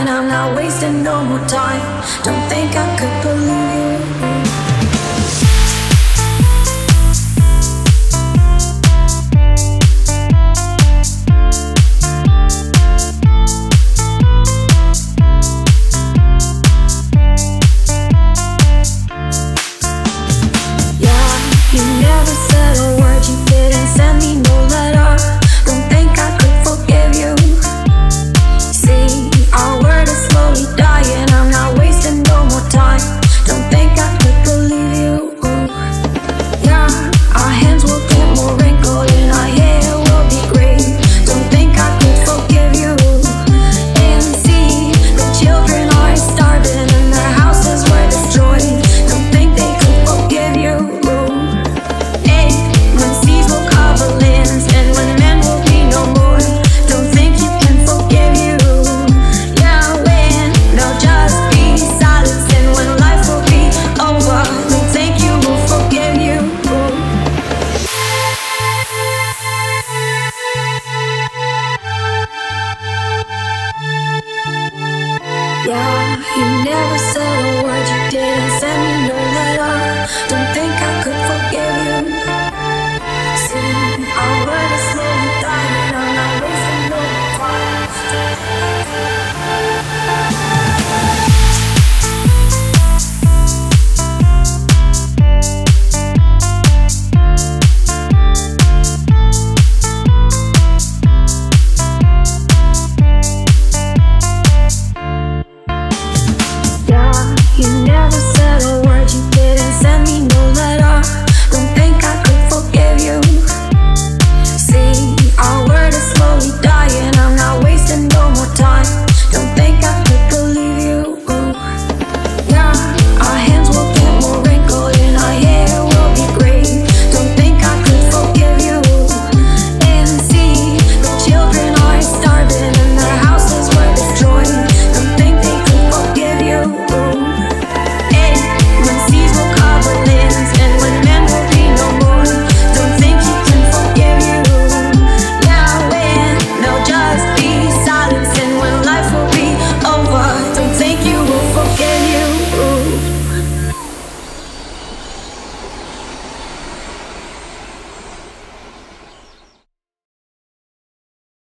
dying. I'm not wasting no more time. Don't think I could believe you. You never said a word, you didn't send me no letter. Don't think I could forgive you. See, our word is slowly dying. I'm not wasting no more time. Don't think I could believe you. Yeah, our hands will get more wrinkled and our hair will be gray. Don't think I could forgive you. And see, the children are starving and their houses were destroyed. Don't think they could forgive you. Yeah, you never said